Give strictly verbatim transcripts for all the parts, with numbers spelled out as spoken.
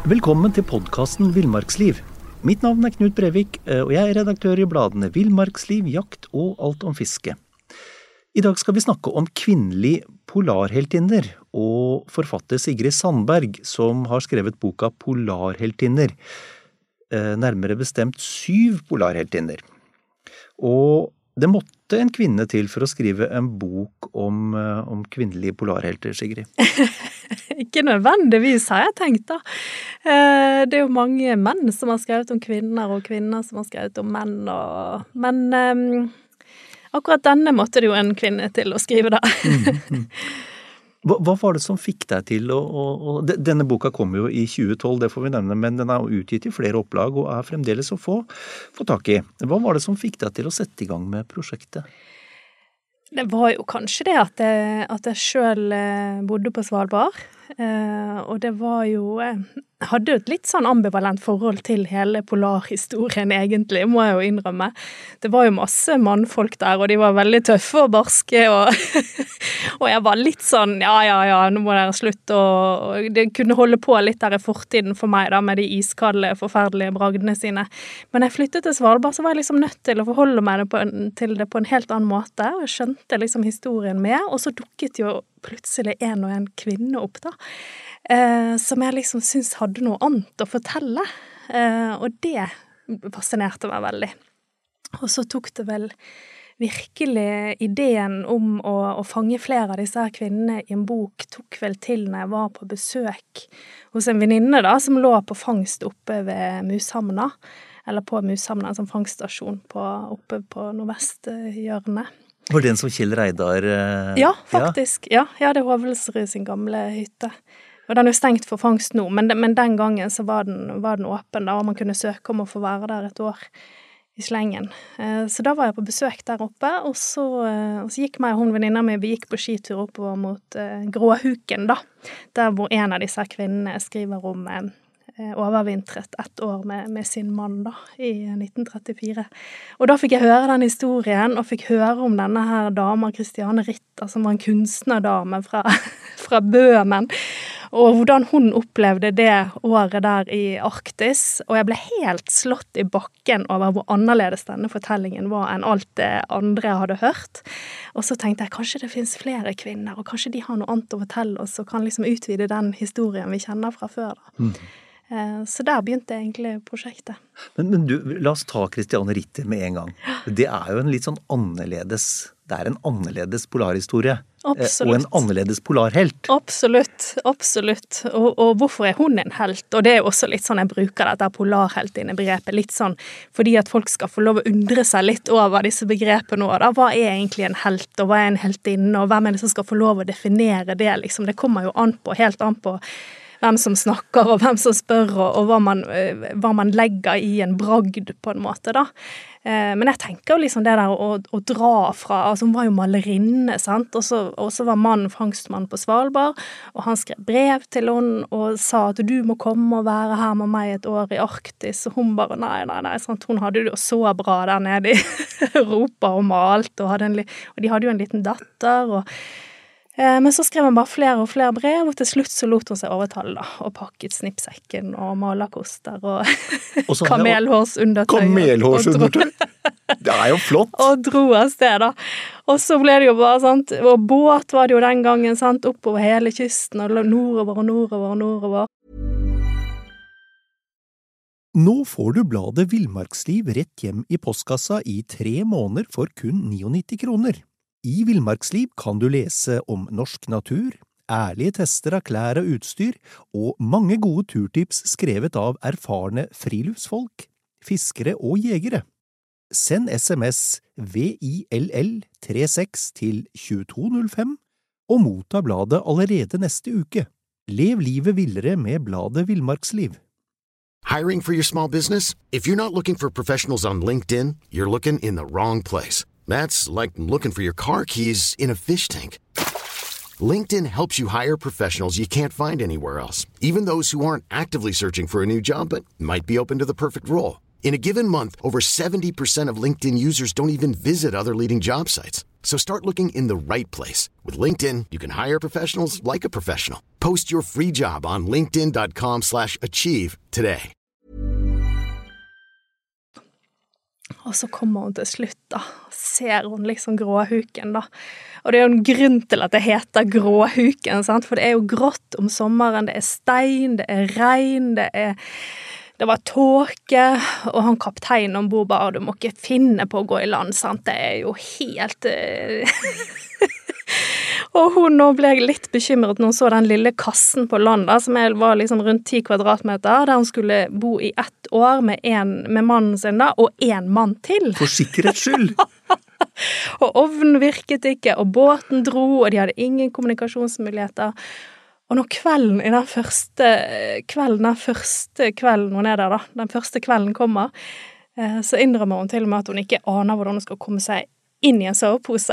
Velkommen til podcasten Villmarksliv. Mitt navn er Knut Brevik, og jeg er redaktør i bladene Villmarksliv, Jakt og Alt om fiske. I dag skal vi snakke om kvinnelig polarheltinner og forfatter Sigrid Sandberg, som har skrevet boka Polarheltinner, nærmere bestemt syv polarheltinner. Og det måtte en kvinne til for å skrive en bok om, om kvinnelige polarhelter, Sigrid. Ikke nødvendigvis, har jeg tenkt da. Det er jo mange menn som har skrevet om kvinner, og kvinner som har skrevet om menn. Og... Men um, akkurat denne måtte det jo en kvinne til å skrive da. mm-hmm. hva, hva var det som fikk deg til å... å, å denne boka kom jo i tjue tolv, det får vi nevne, men den er jo utgitt i flere opplag og er fremdeles å få, få tak i. Hva var det som fikk deg til å sette i gang med prosjektet? Det var jo kanskje det at jeg, at jeg selv bodde på Svalbard, eh, og det var jo, jeg hadde jo et litt sånn ambivalent forhold til hele polarhistorien egentlig, må jeg jo innrømme. Det var jo masse mannfolk der, og de var veldig tøffe og barske, og, og jeg var litt sånn, ja, ja, ja, nå må dere slutte, og, og det kunne holde på litt der i fortiden for meg da, med de iskalde, forferdelige bragdene sine. Men jeg flyttet til Svalbard, så var jeg liksom nødt til å forholde meg det på en, til det på en helt annen måte, og jeg skjønte liksom historien med, og så dukket jo plutselig en og en kvinne opp da, eh, som jeg liksom synes hadde noe annet å fortelle, eh, og det fascinerte meg veldig. Og så tok det vel virkelig ideen om å, å fange flere av disse her kvinnene i en bok, tok vel til når jeg var på besøk hos en venninne da, som lå på fangst oppe ved Mushamna, eller på Mushamna, en sånn fangststasjon på, oppe på nordvesthjørnet. Var det den som Kjell Reidar... Eh, ja, faktisk. Ja, ja det er Hovelsrud sin gamle hytte. Og den er jo stengt for fangst nå, men, de, men den gangen så var den, var den åpen da, og man kunne søke om å få være der et år i slengen. Eh, så da var jeg på besøk der oppe, og så, eh, og så gikk meg og hun venninna mi, vi gikk på skitur oppover mot eh, Gråhuken da, der hvor en av disse kvinnene skriver om eh, overvintret ett år med, med sin mann da, i nitten trettifire. Og da fikk jeg høre den historien, og fikk høre om denne her dama, Christiane Ritter, som var en kunstnerdame fra, fra Bøhmen, og hvordan hun opplevde det året der i Arktis, og jeg ble helt slått i bakken over hvor annerledes denne fortellingen var enn alt det andre jeg hadde hørt. Og så tenkte jeg, kanskje det finnes flere kvinner, og kanskje de har noe annet å fortelle oss, og kan liksom utvide den historien vi kjenner fra før da. Mm. Så der begynte egentlig prosjektet. Men, men du, la oss ta Christiane Ritter med en gang. Det er jo en litt sånn annerledes, det er en annerledes polarhistorie. Absolutt. Og en annerledes polarhelt. Absolutt, absolutt. Og, og hvorfor er hun en helt? Og det er jo også litt sånn jeg bruker dette polarheltinnebegrepet, litt sånn fordi at folk skal få lov å undre seg litt over disse begrepene nå. Da. Hva er egentlig en helt, og hva er en heltinne, og hvem er det som skal få lov å definere det? Liksom? Det kommer jo an på, helt an på hvem som snakker, og hvem som spør, og, og hva, man, hva man legger i en bragd på en måte da. Eh, men jeg tenker jo liksom det der å, å dra fra, altså hun var jo malerinne, sant? Og så, og så var mannen fangstmann på Svalbard, og han skrev brev til henne og sa at du må komme og være her med meg et år i Arktis, og hun bare, nei, nei, nei, sant? Hun hadde det jo så bra der nede i Europa og malt, og, hadde en, og de hadde jo en liten datter, og men så skrev han bare flere og flere brev, og til slutt så lot hun seg overtale da, og pakket snippsekken og malerkoster og, og kamelhårsundertøy. Kamelhårsundertøy? Det er jo flott! Og dro av sted da. Og så ble det jo bare, sant, og båt var det jo den gangen, sant, oppover hele kysten, og nordover og nordover og nordover. Nå får du bladet Villmarksliv rett hjem i postkassa i tre måneder for kun nittini kroner. I Villmarksliv kan du lese om norsk natur, ærlige tester av klær og utstyr, og mange gode turtips skrevet av erfarne friluftsfolk, fiskere og jegere. Send sms V I L L trettiseks til to to null fem og motta bladet allerede neste uke. Lev livet villere med bladet Villmarksliv. Hiring for your small business? If you're not looking for professionals on LinkedIn, you're looking in the wrong place. That's like looking for your car keys in a fish tank. LinkedIn helps you hire professionals you can't find anywhere else, even those who aren't actively searching for a new job but might be open to the perfect role. In a given month, over seventy percent of LinkedIn users don't even visit other leading job sites. So start looking in the right place. With LinkedIn, you can hire professionals like a professional. Post your free job on linkedin.com slash achieve today. Og så kommer hun til slutt da, ser hun liksom gråhuken da. Og det er jo en grunn til at det heter gråhuken, sant? For det er jo grått om sommeren, det er stein, det er regn, det er... Det var tåke, og han kapteinen ombord bare, du må ikke finne på å gå i land, sant? Det er jo helt... og hun nå ble litt bekymret når hun så den lille kassen på land, da, som var liksom rundt ti kvadratmeter, der hun skulle bo i ett år med, en, med mannen sin da, og en mann til. For sikkerhets skyld! Og ovnen virket ikke, og båten dro, og de hadde ingen kommunikasjonsmuligheter. Og når kvelden i den første kvelden, den første kvelden hun er der da, den første kvelden kommer, eh, så innrømmer hun til og med at hun ikke aner hvordan hun skal komme seg inn i en sovepose.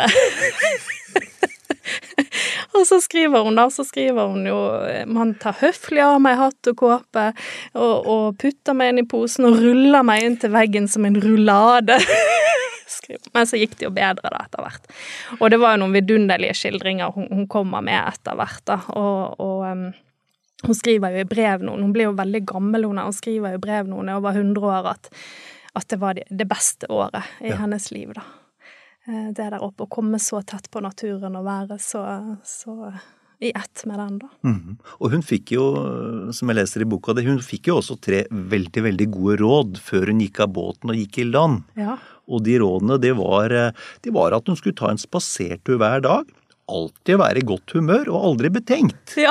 Og så skriver hun da, så skriver hun jo, man tar høflig av meg hatt og kåpe, og, og putter meg inn i posen og ruller meg inn til veggen som en rullade. Men så gikk det jo bedre da etter hvert. Og det var jo noen vidunderlige skildringer hun, hun kommer med etter hvert da. Og, og um, hun skriver jo i brev noen, hun blir jo veldig gammel hun, hun skriver jo i brev noen over hundre år at, at det var det, det beste året i ja. hennes liv da. Det der oppe, å komme så tett på naturen og være så, så i ett med den da. Mm. Og hun fikk jo, som jeg leser i boka, hun fikk jo også tre veldig, veldig gode råd før hun gikk av båten og gikk i land. Ja. Og de rådene, det var, det var at hun skulle ta en spasertur hver dag, alltid være i godt humør og aldri betenkt. Ja,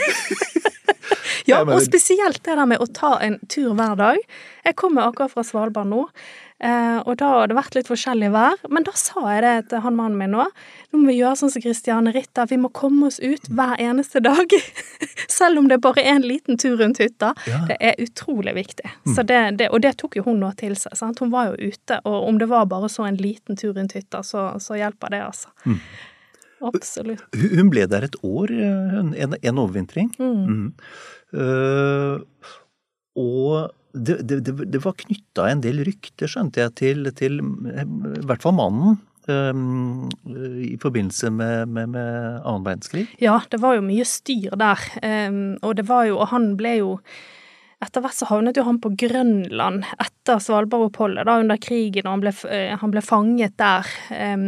ja og spesielt det der med å ta en tur hver dag. Jeg kommer akkurat fra Svalbard nå, og da har det vært litt forskjellig vær, men da sa jeg det til han mannen min nå, nå må vi gjøre sånn som Christiane Ritter, vi må komme oss ut hver eneste dag, selv om det bare er en liten tur rundt hytta. Ja. Det er utrolig viktig. Mm. Så det, det, og det tok jo hun nå til seg, sant? Hun var jo ute, og om det var bare så en liten tur rundt hytta, så, så hjelper det altså. Mm. Absolutt. Hun ble der et år, en, en overvintring. Mm. Mm. Uh, og det, det, det var knyttet en del rykter, skjønte jeg, til, til i hvert fall mannen um, i forbindelse med, med, med annen verdenskrig. Ja, det var jo mye styr der, um, og det var jo, og han ble jo etter hvert så havnet jo han på Grønland etter Svalbardoppholdet da, under krigen, og han ble, han ble fanget der. Um,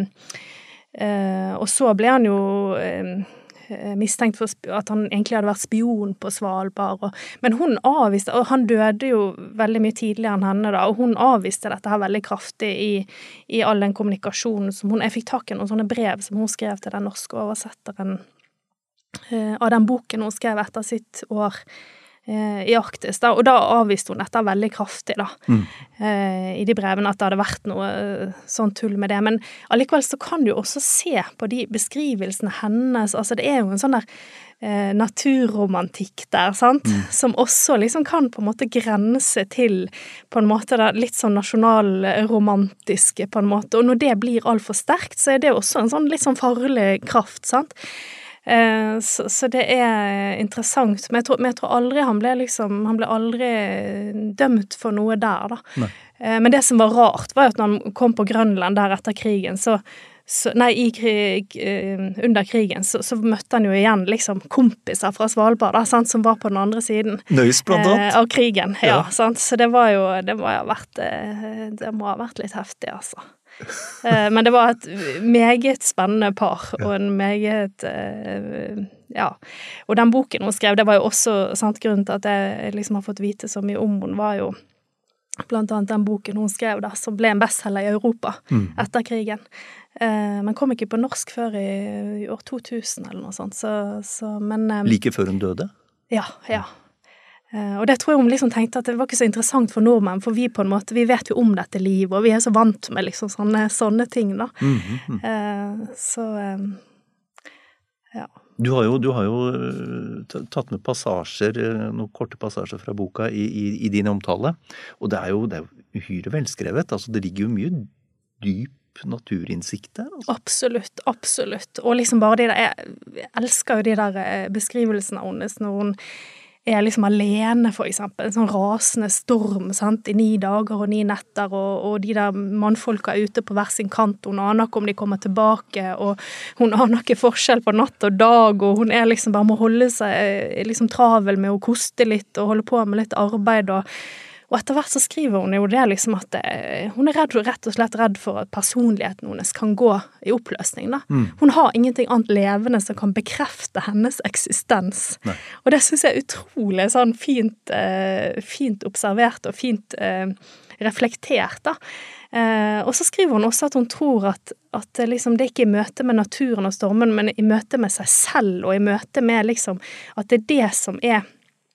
uh, og så ble han jo um, mistenkt for at han egentlig hadde vært spion på Svalbard. Og, men hun avviste, og han døde jo veldig mye tidligere enn henne da, og hun avviste dette her veldig kraftig i, i all den kommunikasjonen som hun, jeg fikk tak i noen sånne brev som hun skrev til den norske oversetteren uh, av den boken hun skrev etter sitt år i Arktis da, og da avviste hun dette veldig kraftig da, mm. eh, i de brevene at det hadde vært noe sånn tull med det, men allikevel så kan du jo også se på de beskrivelsene hennes, altså det er jo en sånn der eh, naturromantikk der, sant, mm. som også liksom kan på en måte grense til på en måte da, litt sånn nasjonalromantiske på en måte, og når det blir alt for sterkt, så er det også en sånn litt sånn farlig kraft, sant, Så, så det er interessant, men jeg, tror, men jeg tror aldri han ble liksom, han ble aldri dømt for noe der da. Nei. Men det som var rart var at når han kom på Grønland der etter krigen, så, så nei, i krig, under krigen, så, så møtte han jo igjen liksom kompiser fra Svalbard da, sant, som var på den andre siden Nøys blant annet. Eh, av krigen, ja, ja. Sant? Så det var jo, det må ha vært, det må ha vært litt heftig, altså. Men det var et meget spennende par, og en meget, ja, og den boken hun skrev, det var jo også sant, grunnen til at jeg liksom har fått vite så mye om hun, var jo blant annet den boken hun skrev da, som ble en bestseller i Europa mm. etter krigen. Men kom ikke på norsk før i, i år to tusen eller noe sånt. Så, så, men, like før hun døde? Ja, ja. Og det tror jeg hun liksom tenkte at det var ikke så interessant for nordmenn, for vi på en måte, vi vet jo om dette livet, og vi er så vant med liksom sånne, sånne ting da. Mm, mm, mm. Så, ja. Du har jo, du har jo tatt med passasjer, noen korte passasjer fra boka i, i, i din omtale, og det er jo, det er jo uhyre velskrevet, altså det ligger jo mye dyp naturinnsikt der. Altså. Absolutt, absolutt. Og liksom bare de der, jeg elsker jo de der beskrivelsene av hennes når hun er liksom alene, for eksempel. En sånn rasende storm, sant? I ni dager og ni netter, og, og de der mannfolka er ute på hver sin kant. Hun aner ikke om de kommer tilbake, og hun aner ikke forskjell på natt og dag, og hun er liksom bare må holde seg liksom travel med å koste litt, og holde på med litt arbeid, og Og etter hvert så skriver hun jo det liksom at det, hun er redd, rett og slett redd for at personligheten hennes kan gå i oppløsning. Da. Mm. Hun har ingenting annet levende som kan bekrefte hennes eksistens. Nei. Og det synes jeg er utrolig sånn fint, eh, fint observert og fint eh, reflektert. Da. Eh, og så skriver hun også at hun tror at, at liksom, det ikke er i møte med naturen og stormen, men i møte med seg selv, og i møte med liksom, at det er det som er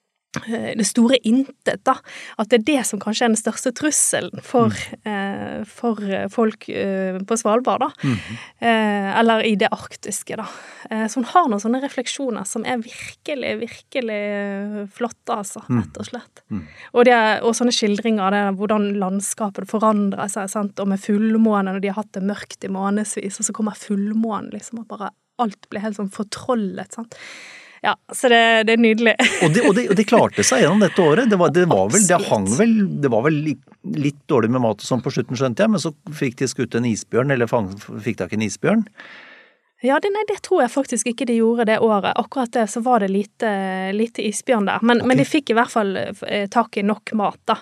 det store intet, da. At det er det som kanskje er den største trusselen for, mm. eh, for folk eh, på Svalbard, da. Mm. Eh, eller i det arktiske, da. Eh, så hun har noen sånne refleksjoner som er virkelig, virkelig flotte, altså, rett og slett. Mm. Og, det er, og sånne skildringer, det er hvordan landskapet forandrer seg, sant? Og med fullmånen, når de har hatt det mørkt i månedsvis, og så kommer fullmånen, liksom, og bare alt blir helt sånn fortrollet, sant? Ja, så det, det er nydelig. og, de, og, de, og de klarte seg gjennom dette året. Det var, det var vel, det hang vel, det var vel litt dårlig med mat og sånn på slutten, skjønte jeg, men så fikk de skutt en isbjørn, eller fang, fikk de ikke en isbjørn? Ja, det, nei, det tror jeg faktisk ikke de gjorde det året. Akkurat det, så var det lite, lite isbjørn der. Men, okay. men de fikk i hvert fall tak i nok mat, da.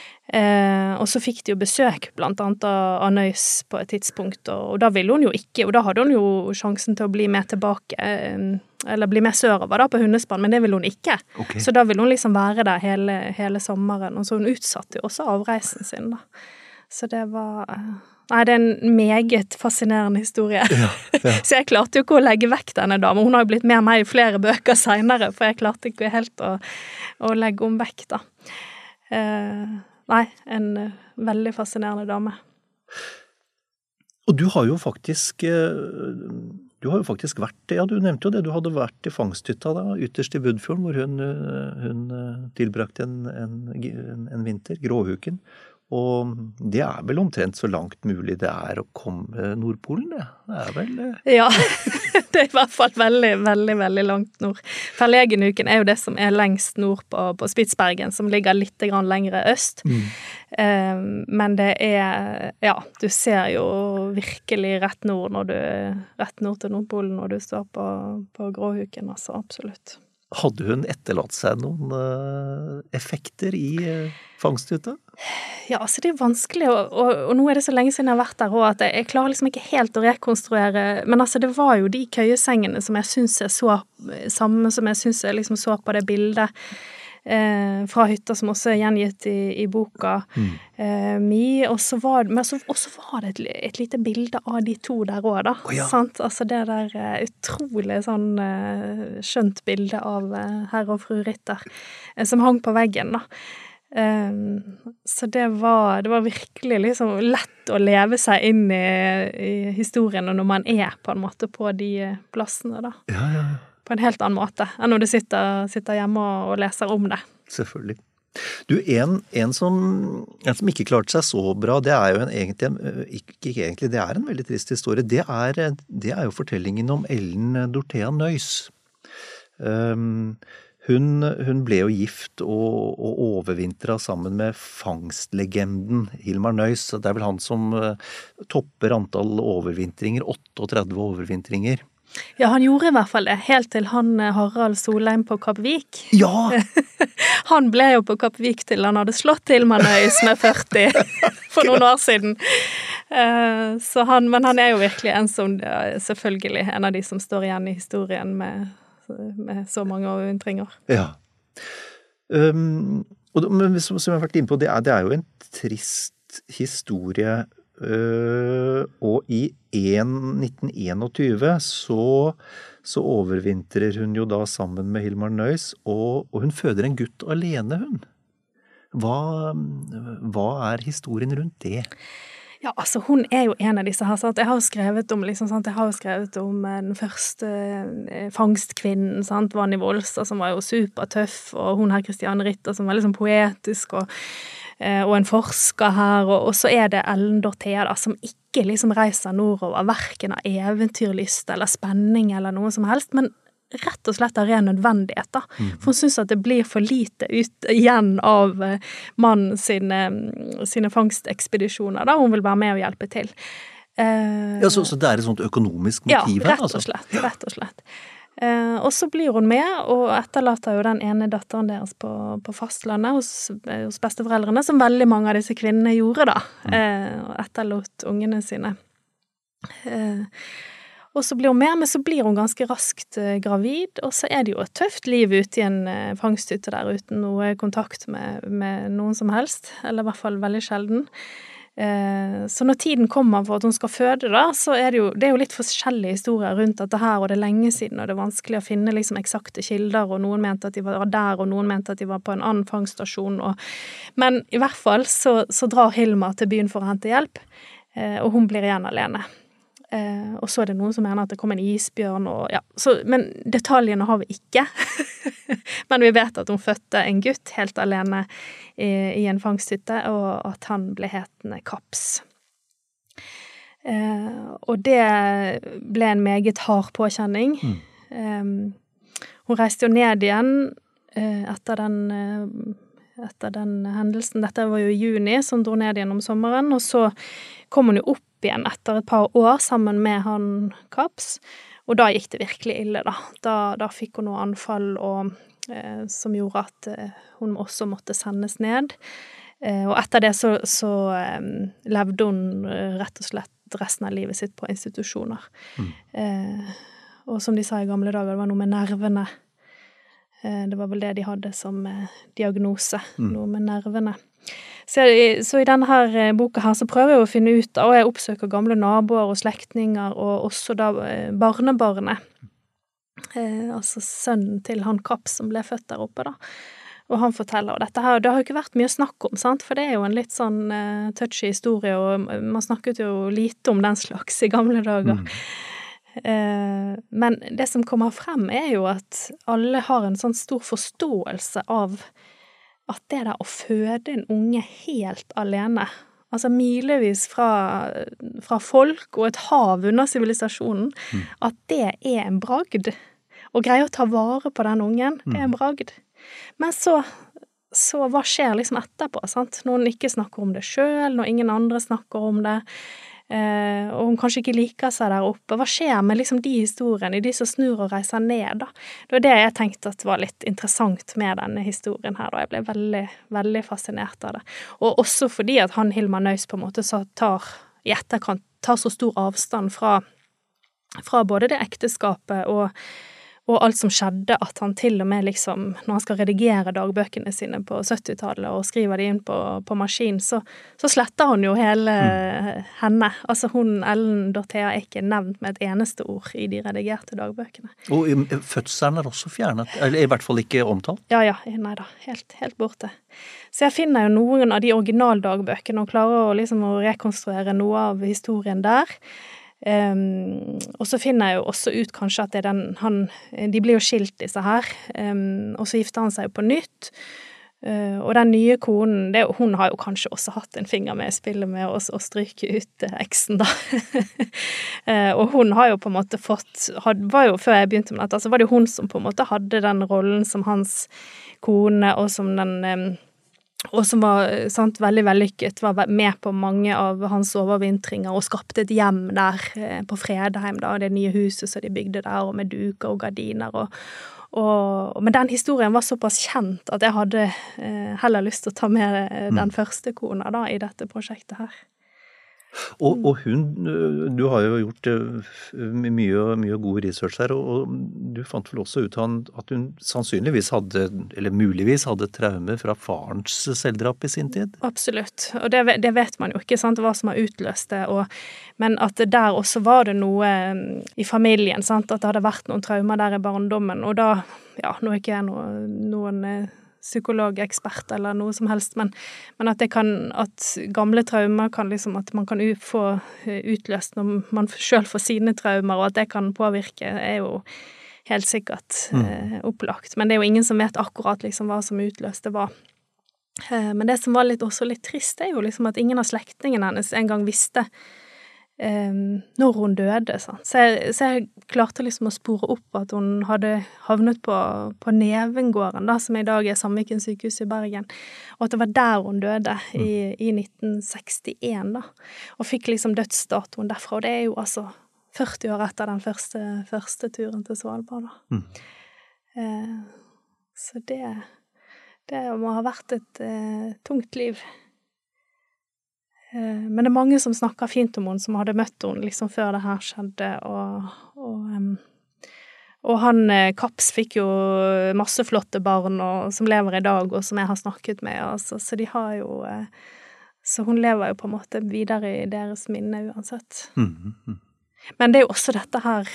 Eh, og så fikk de jo besøk blant annet av, av Nøys på et tidspunkt, og, og da ville hun jo ikke, og da hadde hun jo sjansen til å bli med tilbake, eh, eller bli med sørover da på Hundespann, men det ville hun ikke. Okay. Så da ville hun liksom være der hele, hele sommeren, og så hun utsatte jo også avreisen sin da. Så det var... Nei, det er en meget fascinerende historie. Ja, ja. Så jeg klarte jo ikke å legge vekk denne damen. Hun har jo blitt med meg i flere bøker senere, for jeg klarte ikke helt å, å legge om vekk da. Eh... Nei, en uh, veldig fascinerende dame. Og du har jo faktisk, uh, du har jo faktisk vært, ja du nevnte jo det, du hadde vært i fangsthytta da, ytterst i Budfjorden, hvor hun, uh, hun uh, tilbrakte en, en, en, en vinter, Gråhuken. Og det er vel omtrent så langt mulig det er å komme Nordpolen, det. Det er vel... Uh... Ja, det er i hvert fall veldig, veldig, veldig langt nord. Verlegenhuken er jo det som er lengst nord på, på Spitsbergen, som ligger litt grann lengre øst. Mm. Um, men det er, ja, du ser jo virkelig rett nord når du, rett nord til Nordpolen når du står på, på Gråhuken, altså, absolutt. Hadde hun etterlatt seg noen uh, effekter i uh, fangsthytta? Ja, altså det er vanskelig, og, og, og nå er det så lenge siden jeg har vært der, og at jeg, jeg klarer liksom ikke helt å rekonstruere, men altså det var jo de køyesengene som jeg synes jeg så, samme som jeg synes jeg liksom så på det bildet, eh, fra hytta som også er gjengitt i, i boka mm. eh, mi, og så var, men så, også var det et, et lite bilde av de to der også da, oh, ja. Sant? Altså det der uh, utrolig sånn uh, skjønt bilde av uh, herre og fru Ritter, uh, som hang på veggen da. Um, så det var, det var virkelig liksom lett å leve seg inn i, i historien når man er på en måte på de plassene da. Ja, ja, ja. På en helt annen måte enn når du sitter, sitter hjemme og, og leser om det. Selvfølgelig. Du, en, en, som, en som ikke klarte seg så bra, det er jo en, egentlig, ikke, ikke egentlig, det er en veldig trist historie. Det er, det er jo fortellingen om Ellen Dorthea Nøys. Um, Hun, hun ble jo gift og, og overvintret sammen med fangstlegenden Hilmar Nøys. Det er vel han som uh, topper antall overvintringer, trettioåtte overvintringer. Ja, han gjorde i hvert fall det, helt til han Harald Solheim på Kapp Vik. Ja! Han ble jo på Kapp Vik til han hadde slått Hilmar Nøys med førti for noen år siden. Uh, så han, men han er jo virkelig en som, selvfølgelig, en av de som står igjen i historien med med så mange overvintringer. Ja. Um, og, men som, som jeg har vært inne på, det er, det er jo en trist historie, uh, og i nitten tjueen så, så overvintrer hun jo da sammen med Hilmar Nøys, og, og hun føder en gutt alene, hun. Hva, hva er historien rundt det? Ja, altså hun er jo en av disse her, sant? Jeg har jo skrevet om, liksom, sant? Jeg har jo skrevet om den første fangstkvinnen, sant? Vanny Volstad, som var jo supertøff, og hun her Christiane Ritter, som var liksom poetisk, og, og en forsker her, og, og så er det Ellen Dorthea da, som ikke liksom reiser nordover, hverken av eventyrlyst eller spenning eller noe som helst, men rett og slett av ren nødvendighet da. For hun synes at det blir for lite ut igjen av mannen sine, sine fangstekspedisjoner da. Hun vil være med og hjelpe til. Uh, ja, så, så det er et sånt økonomisk motiv her, altså? Ja, rett og slett, rett og slett. Uh, og så blir hun med, og etterlater jo den ene datteren deres på, på fastlandet hos, hos besteforeldrene, som veldig mange av disse kvinnene gjorde da, uh, og etterlot ungene sine. Uh, og så blir hun med, men så blir hun ganske raskt uh, gravid, og så er det jo et tøft liv ute i en uh, fangsthytte der, uten noe kontakt med, med noen som helst, eller i hvert fall veldig sjelden. Så når tiden kommer for at hun skal føde da, så er det jo, det er jo litt forskjellige historier rundt dette her, og det er lenge siden, og det er vanskelig å finne liksom eksakte kilder, og noen mente at de var der, og noen mente at de var på en annen fangststasjon, og, men i hvert fall så, så drar Hilma til byen for å hente hjelp, og hun blir igjen alene. Eh, og så er det noen som mener at det kom en isbjørn og, ja, så, men detaljene har vi ikke men vi vet at hun fødte en gutt helt alene i, i en fangsthytte og at han ble hetende Kaps eh, og det ble en meget hard påkjenning mm. eh, hun reiste jo ned igjen eh, etter den eh, etter den hendelsen, dette var jo i juni så hun dro ned igjen om sommeren og så kom hun jo opp igjen etter et par år sammen med han Kaps, og da gikk det virkelig ille da. Da, da fikk hun noe anfall og, eh, som gjorde at eh, hun også måtte sendes ned. Eh, og etter det så, så eh, levde hun rett og slett resten av livet sitt på institusjoner. Mm. Eh, og som de sa i gamle dager, det var noe med nervene. Eh, det var vel det de hadde som eh, diagnose, mm. noe med nervene. Så, så i denne her boka her så prøver jeg å finne ut, og jeg oppsøker gamle naboer og slektninger, og også da barnebarnet, eh, altså sønnen til han Kaps som ble født der oppe da. Og han forteller, og dette her, det har jo ikke vært mye snakk om, sant? For det er jo en litt sånn uh, touchy historie, og man snakket jo lite om den slags i gamle dager. Mm. Uh, men det som kommer frem er jo at alle har en sånn stor forståelse av at det der å føde en unge helt alene, altså milevis fra, fra folk og et hav under sivilisasjonen, mm. at det er en bragd. Å greie å ta vare på den ungen, det er en bragd. Men så, så hva skjer liksom etterpå, sant? Når hun ikke snakker om det selv, når ingen andre snakker om det, eh, og hun kanskje ikke liker seg der oppe. Hva skjer med liksom de historiene, de som snur og reiser ned da? Det var det jeg tenkte at var litt interessant med denne historien her, og jeg ble veldig, veldig fascinert av det. Og også fordi at han Hilmar Naus på en måte så tar, i etterkant, tar så stor avstand fra, fra både det ekteskapet og Og alt som skjedde, at han til og med liksom, når han skal redigere dagbøkene sine på syttitallet og skriver de inn på, på maskin, så, så sletter han jo hele mm. henne. Altså hun, Ellen Dorthea, er ikke nevnt med et eneste ord i de redigerte dagbøkene. Og fødselen er også fjernet, eller i hvert fall ikke omtalt? Ja, ja, nei da, helt, helt borte. Så jeg finner jo noen av de originaldagbøkene og klarer å, liksom, å rekonstruere noe av historien der. Um, og så finner jeg jo også ut kanskje at det er den, han, de blir jo skilt disse her, um, og så gifter han seg jo på nytt, uh, og den nye konen, det, hun har jo kanskje også hatt en finger med i spillet med å, å stryke ut uh, eksen da. uh, og hun har jo på en måte fått, had, var jo før jeg begynte med dette, så var det jo hun som på en måte hadde den rollen som hans kone, og som den... Um, og som var sant, veldig vellykket, var med på mange av hans overvintringer og skapte et hjem der eh, på Fredheim, da, det nye huset som de bygde der, og med duker og gardiner. Og, og, men den historien var såpass kjent at jeg hadde eh, heller lyst til å ta med eh, den mm. første kona da, i dette prosjektet her. Og, og hun, du har jo gjort mye, mye god research her, og du fant vel også ut at hun sannsynligvis hadde, eller muligvis hadde traume fra farens selvdrap i sin tid? Absolutt, og det, det vet man jo ikke, sant, hva som har utløst det, og, men at det der også var det noe i familien, sant, at det hadde vært noen traumer der i barndommen, og da, ja, nå er ikke jeg noen, noen psykologekspert eller noe som helst, men, men at det kan, at gamle traumer kan liksom, at man kan få utløst når man selv får sine traumer, og at det kan påvirke, er jo helt sikkert mm. eh, opplagt. Men det er jo ingen som vet akkurat liksom hva som utløste hva. Eh, men det som var litt, også litt trist, er jo liksom at ingen av slektningene hennes en gang visste Um, når hun døde, sant? Så, jeg, så jeg klarte liksom å spore opp at hun hadde havnet på, på Nevengården, da, som i dag er Sandviken sykehus i Bergen, og at det var der hun døde i, i nitten sekstien, da, og fikk liksom dødsdatoen derfra, og det er jo altså førti år etter den første, første turen til Svalbard, da. Mm. Uh, så det, det må ha vært et uh, tungt liv. Men det er mange som snakker fint om henne, som hadde møtt henne liksom før det her skjedde, og, og, um, og han, Kaps, fikk jo masse flotte barn og, som lever i dag, og som jeg har snakket med, altså, så de har jo, så hun lever jo på en måte videre i deres minne uansett. Mm-hmm. Men det er jo også dette her,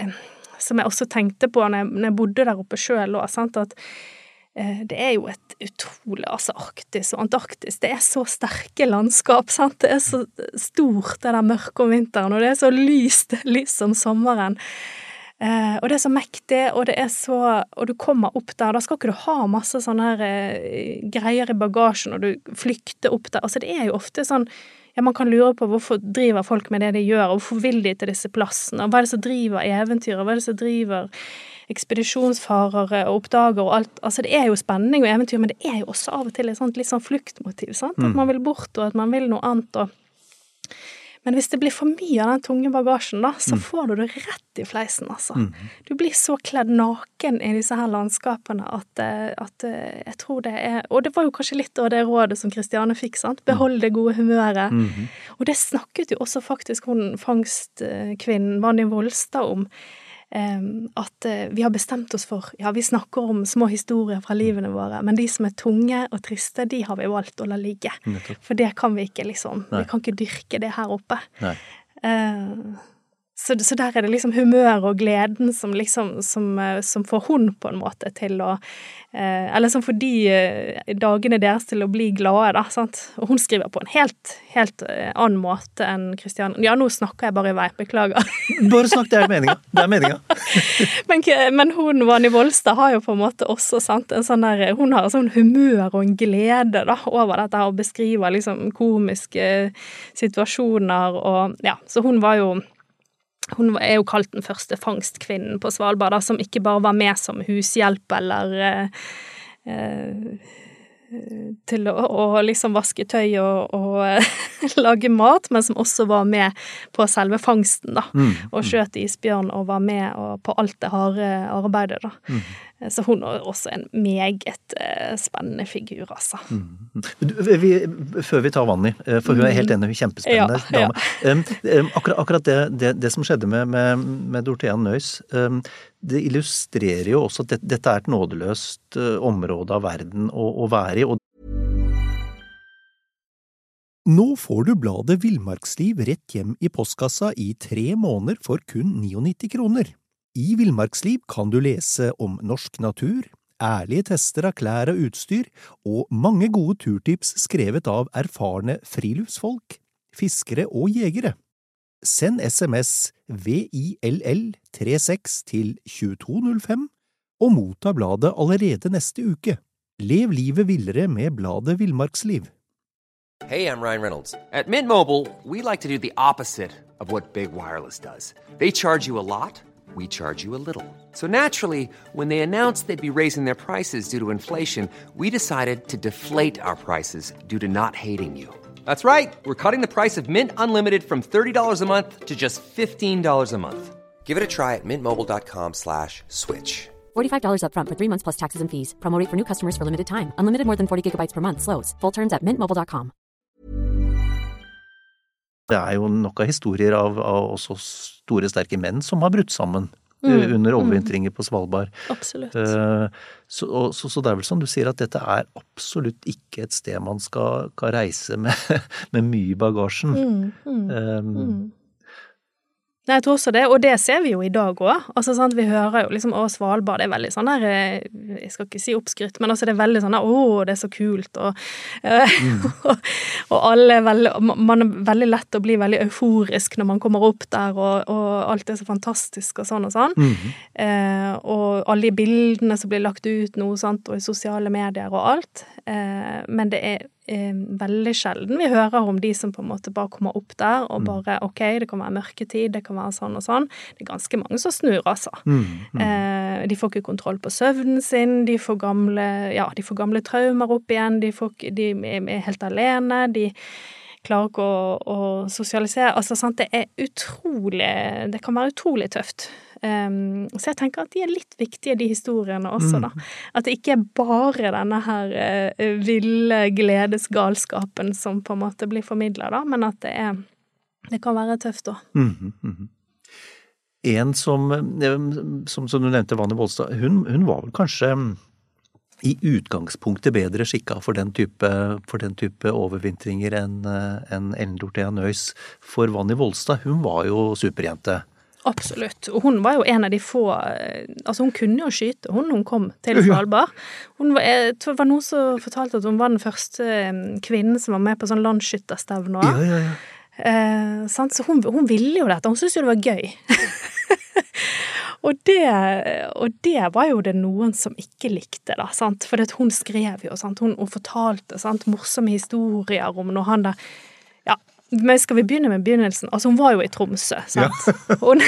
som jeg også tenkte på når jeg, når jeg bodde der oppe selv også, sant, at det er jo et utrolig, altså Arktis og Antarktis, det er så sterke landskap, sant? Det er så stort det der mørke om vinteren, og det er så lyst, lyst om sommeren. Eh, og det er så mektig, og det er så, og du kommer opp der, da skal ikke du ha masse sånne her eh, greier i bagasjen, og du flykter opp der. Altså det er jo ofte sånn, ja, man kan lure på hvorfor driver folk med det de gjør, og hvorfor vil de til disse plassene, og hva er det som driver eventyr, og hva er det som driver ekspedisjonsfarere og oppdager og alt. Altså det er jo spenning og eventyr, men det er jo også av og til et sånt, litt sånn fluktmotiv, sant? At man vil bort, og at man vil noe annet. Og... Men hvis det blir for mye av den tunge bagasjen da, så får du det rett i fleisen, altså. Du blir så kledd naken i disse her landskapene at, at jeg tror det er... Og det var jo kanskje litt av det rådet som Kristiane fikk, sant? Behold det gode humøret. Mm-hmm. Og det snakket jo også faktisk hun fangstkvinnen, Vanni Volstad, om. Um, at uh, vi har bestemt oss for, ja, vi snakker om små historier fra livene våre, men de som er tunge og triste, de har vi valgt å la ligge. Nettopp. For det kan vi ikke liksom, Nei. Vi kan ikke dyrke det her oppe. Uh, så, så der er det liksom humør og gleden som liksom, som, som får hun på en måte til å, uh, eller som får de uh, dagene deres til å bli glade da, sant? Og hun skriver på en helt, helt uh, annen måte enn Kristiane. Ja, nå snakker jeg bare i vei, beklager. Bare snakk, det er meningen. Det er meningen. men, men hun, Vanni Volstad, har jo på en måte også, sant, en sånn der, hun har en sånn humør og en glede da, over dette her, og beskriver liksom komiske situasjoner, og ja, så hun var jo Hun er jo kalt den første fangstkvinnen på Svalbard, da, som ikke bare var med som hushjelp eller eh, eh, til å, å liksom vaske tøy og, og lage mat, men som også var med på selve fangsten da, mm, og skjøt isbjørn og var med og, på alt det harde arbeidet da. Mm. Så hun er også en meget eh, spennende figur, altså. Mm. Vi, før vi tar Vanni, for hun er helt enig, hun er kjempespennende ja, dame. Ja. Um, um, akkurat, akkurat det, det, det som skjedde med, med, med Dorothea Nøys, um, det illustrerer jo også at det, dette er et nådeløst uh, område av verden å, å være i. Og nå får du bladet Villmarksliv rett hjem i postkassa i tre måneder for kun nittiåtte kroner. I Villmarksliv kan du lese om norsk natur, ærlige tester av klær og utstyr, og mange gode turtips skrevet av erfarne friluftsfolk, fiskere og jegere. Send sms V I L L trettiseks til tjueto null fem og motta bladet allerede neste uke. Lev livet villere med bladet Villmarksliv. Hey, I'm Ryan Reynolds. At Mint Mobile, we like to do the opposite of what Big Wireless does. They charge you a lot. We charge you a little. So naturally, when they announced they'd be raising their prices due to inflation, we decided to deflate our prices due to not hating you. That's right. We're cutting the price of Mint Unlimited from thirty dollars a month to just fifteen dollars a month. Give it a try at mintmobile.com slash switch. forty-five dollars up front for three months plus taxes and fees. Promo rate for new customers for limited time. Unlimited more than forty gigabytes per month. Slows full terms at mint mobile dot com. Det er jo nok av historier av, av også store, sterke menn som har brutt sammen mm. under overvintringer på Svalbard. Absolutt. Uh, så, og, så, så det er vel som du sier at dette er absolutt ikke et sted man skal, skal reise med, med mye i bagasjen. Mm. Mm. Um, mm. Nei, jeg tror også det, og det ser vi jo i dag også. Altså, sant, vi hører jo liksom, å, Svalbard er veldig sånn der, jeg skal ikke si oppskrytt, men også det er veldig sånn der, å, det er så kult, og, mm. og, og alle er veldig, man er veldig lett å bli veldig euforisk når man kommer opp der, og, og alt er så fantastisk og sånn og sånn. Mm. Eh, og alle de bildene som blir lagt ut nå, sant, og i sosiale medier og alt. Eh, men det er eh, veldig sjelden vi hører om de som på en måte bare kommer opp der, og bare, ok, det kan være mørketid, det kan være sånn og sånn. Det er ganske mange som snur, altså. Mm, mm. Eh, de får ikke kontroll på søvnen sin, de får gamle, ja, de får gamle traumer opp igjen, de, får, de er helt alene, de klarer ikke å, å sosialisere. Altså, sant, det er utrolig, det kan være utrolig tøft. Um, så jeg tenker at de er litt viktige, de historiene også, da. At det ikke er bare denne her uh, ville gledesgalskapen som på en måte blir formidlet, da, men at det er, det kan være tøft, da. Mm, mm, mm. En som, som, som du nevnte, Vanni Bolstad, hun, hun var vel kanskje i utgangspunktet bedre skikka for den type, for den type overvintringer enn en Ellen Dorthea Nøys. For Vanni Bolstad, hun var jo superjente. Absolutt, og hun var jo en av de få, altså hun kunne jo skyte, hun, hun kom til Svalbard. Hun var, jeg tror det var noen som fortalte at hun var den første kvinnen som var med på sånn landsskytterstevne. Ja, ja, ja. Eh, sant? Så hun, hun ville jo dette, hun syntes jo det var gøy. og, det, og det var jo det noen som ikke likte da, sant? For det, hun skrev jo, sant? Hun, hun fortalte sant? Morsomme historier om når han der, ja, men skal vi begynne med begynnelsen? Altså, hun var jo i Tromsø, sant? Ja. Hun,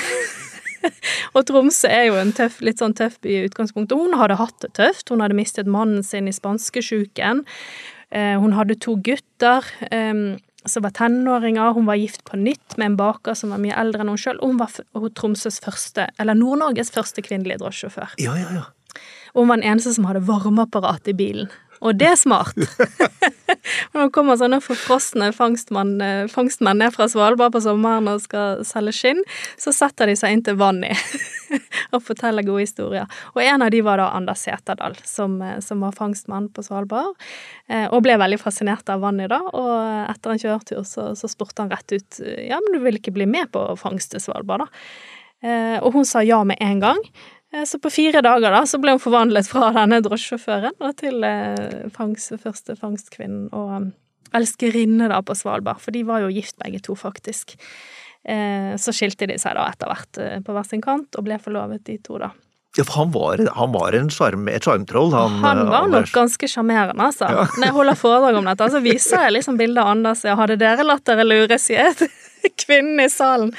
og Tromsø er jo en tøff, litt sånn tøff by i utgangspunktet. Hun hadde hatt det tøft, hun hadde mistet mannen sin i spanskesjuken. Eh, hun hadde to gutter eh, som var tenåringer. Hun var gift på nytt med en baker som var mye eldre enn hun selv. Og hun var og Tromsøs første, eller Nord-Norges første kvinnelige drosjesjåfør. Ja, ja, ja. Og hun var den eneste som hadde varmeapparat i bilen. Og det er smart. Og når det kommer sånne forfrosne fangstmenn, fangstmenn ned fra Svalbard på sommeren og skal selge skinn, så setter de seg inn til Vanni og forteller gode historier. Og en av de var da Anders Seterdal, som, som var fangstmann på Svalbard, og ble veldig fascinert av Vanni da, og etter en kjøretur så, så spurte han rett ut, ja, men du vil ikke bli med på fangst til Svalbard da? Og hun sa ja med en gang. Så på fire dager da, så ble hun forvandlet fra denne drosjesjåføren til eh, fangst, første fangstkvinnen og um, elskerinne da på Svalbard, for de var jo gift begge to faktisk. Eh, så skilte de seg da etter hvert eh, på hver sin kant og ble forlovet de to da. Ja, for han var, han var en charm, et charmtroll. Han, han var Anders. Nok ganske charmerende, altså. Ja. Når jeg holder foredrag om dette, så viser jeg liksom bildet av Anders, ja, hadde dere latt dere lure, sier jeg, kvinnen i salen.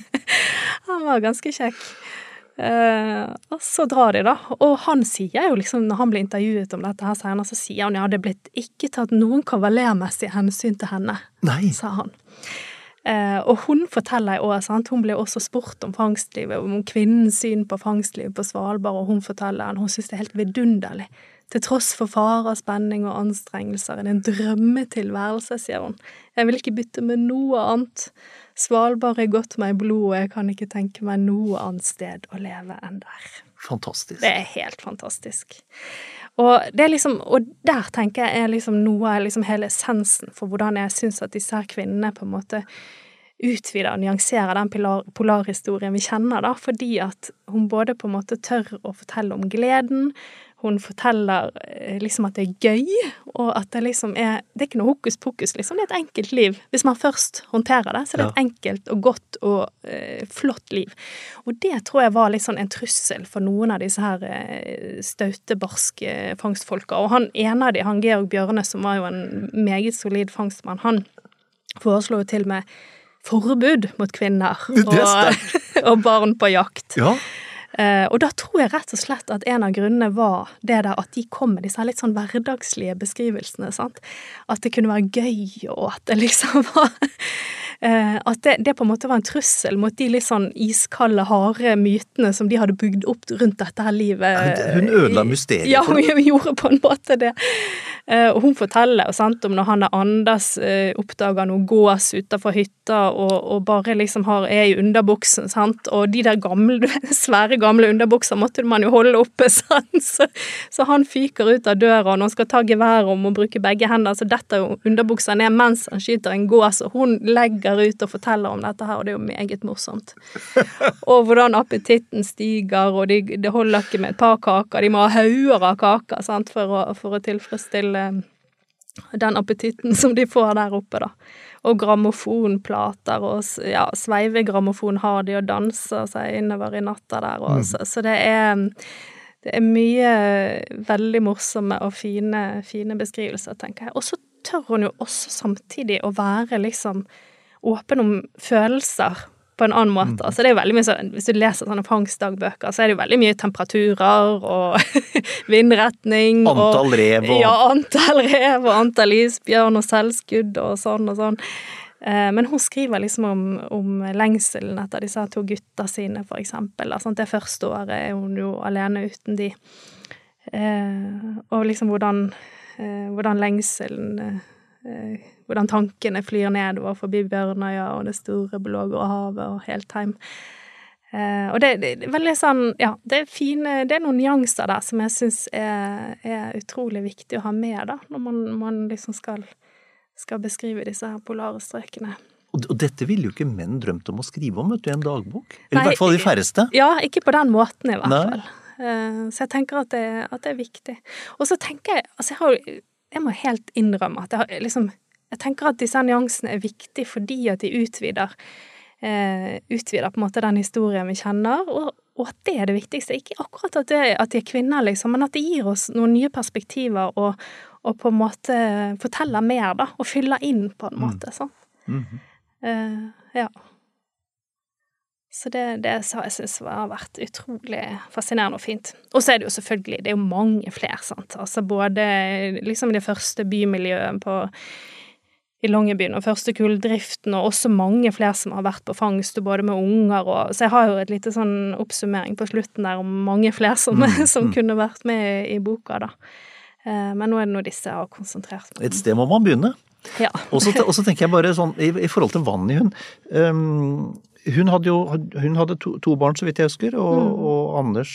Han var ganske kjekk. Uh, og så drar de da, og han sier jo liksom, når han ble intervjuet om dette her senere, så sier han, ja, det ble ikke tatt noen kavalermessig hensyn til henne. Nei. Sa han. Uh, og hun forteller jo også, sant? Hun ble også spurt om fangstlivet, om kvinnens syn på fangstlivet på Svalbard, og hun forteller, hun synes det er helt vidunderlig. Til tross for fare, spenning og anstrengelser, en drømmetilværelse, sier hun. Jeg vil ikke bytte med noe annet. Svalbard er godt meg i blod, og jeg kan ikke tenke meg noe annet sted å leve enn der. Fantastisk. Det er helt fantastisk. Og, det er liksom, og der tenker jeg er liksom noe av liksom hele essensen for hvordan jeg synes at disse her kvinnene på en måte utvider og nyanserer den polar, polarhistorien vi kjenner da, fordi at hun både på en måte tør å fortelle om gleden, hun forteller liksom at det er gøy, og at det liksom er, det er ikke noe hokus pokus, liksom, det er et enkelt liv. Hvis man først håndterer det, så er det et enkelt og godt og eh, flott liv. Og det tror jeg var litt sånn en trussel for noen av disse her eh, stautebarske fangstfolka. Og han ene av de, han Georg Bjørne, som var jo en meget solid fangstmann, han foreslo jo til med forbud mot kvinner og, og barn på jakt. Ja. Uh, og da tror jeg rett og slett at en av grunnene var det der at de kom med disse litt sånn hverdagslige beskrivelsene, sant? At det kunne være gøy, og at det liksom var uh, at det, det på en måte var en trussel mot de litt sånn iskalde, harde mytene som de hadde bygd opp rundt dette her livet. Hun ødela mysteriet. Ja, hun gjorde på en måte det. Uh, og hun forteller sant, om når han er Anders uh, oppdager noe gås utenfor hytta og, og bare liksom har, er i underbuksen, sant? Og de der gamle, svære gamle underbukser måtte man jo holde oppe, sant? Så, så han fyker ut av døra, og han skal ta gevær om å bruke begge hender, så dette jo underbukser ned mens han skyter en gås, og hun legger ut og forteller om dette her, og det er jo meget morsomt. Og hvordan appetitten stiger, og de, de holder ikke med et par kaker, de må ha hauger av kaker, sant? For å, for å tilfredsstille den appetitten som de får der oppe da. Og grammofonplater, og ja, sveivegramofon har de og danser seg innover i natta der. Og, mm. så, så det er, det er mye veldig morsomme og fine, fine beskrivelser, tenker jeg. Og så tør hun jo også samtidig å være liksom åpen om følelser på en annen måte. Altså det er jo veldig mye sånn, hvis du leser sånne fangstdagbøker, så er det jo veldig mye temperaturer og vindretning. Antall rev og... Ja, antall rev og antall isbjørn og selvskudd og sånn og sånn. Men hun skriver liksom om, om lengselen etter disse to gutta sine, for eksempel. Altså, det første året er hun jo alene uten de. Og liksom hvordan, hvordan lengselen... hvordan tankene flyr nedover forbi Bjørnøya og det store blågrå havet og helt hjem. Eh, og det, det er veldig sånn, ja, det er fine, det er noen nyanser der som jeg synes er, er utrolig viktig å ha med da, når man, man liksom skal, skal beskrive disse her polare strekene. Og, og dette ville jo ikke menn drømt om å skrive om, vet du, en dagbok. Eller i hvert fall de færreste. Ja, ikke på den måten i hvert Nei. fall. Eh, så jeg tenker at det, at det er viktig. Og så tenker jeg, altså jeg har jeg må helt innrømme at jeg har liksom Jeg tenker at disse nyansene er viktige fordi at de utvider, eh, utvider på en måte den historien vi kjenner, og, og at det er det viktigste. Ikke akkurat at, det, at de er kvinner, liksom, men at det gir oss noen nye perspektiver og, og på en måte forteller mer, da, og fyller inn på en måte, sånn. Mm-hmm. Eh, ja. Så det, det sa jeg synes har vært utrolig fascinerende og fint. Og så er det jo selvfølgelig, det er jo mange flere, sant? Altså både liksom det første bymiljøet på i Longyearbyen og første kulldriften, og også mange flere som har vært på fangst, både med unger, og, så jeg har jo et lite sånn oppsummering på slutten der om mange flere som, mm, som mm. kunne vært med i boka da. Eh, men nå er det noe disse har konsentrert meg. Et sted må man begynne. Ja. Og så tenker jeg bare sånn, i, i forhold til vann i hun, um, hun hadde jo hun hadde to, to barn, så vidt jeg husker, og, mm. og Anders,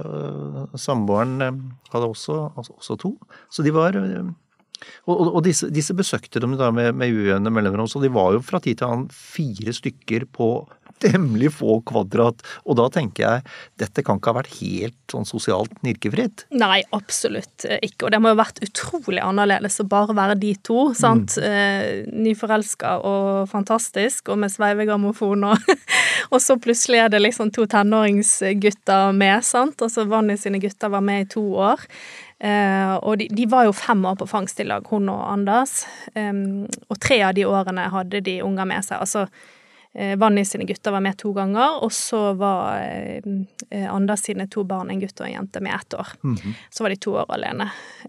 uh, samboeren, hadde også, altså, også to. Så de var... Uh, Og, og, og disse, disse besøkte dem da med, med ujevne mellomrom, så de var jo fra tid til annen fire stykker på temmelig få kvadrat, og da tenker jeg, dette kan ikke ha vært helt sånn sosialt nirkefritt. Nei, absolutt ikke, og det må jo ha vært utrolig annerledes å bare være de to, sant? Mm. Eh, nyforelsket og fantastisk, og med sveivegrammofon, og, og så plutselig er det liksom to tenåringsgutter med, sant? Og så Vanni sine gutter var med i to år. Uh, og de, de var jo fem år på fangst i lag, hun og Anders, um, og tre av de årene hadde de unger med seg. Altså, uh, Vanni sine gutter var med to ganger, og så var uh, Anders sine to barn, en gutt og en jente, med ett år. Mm-hmm. Så var de to år alene.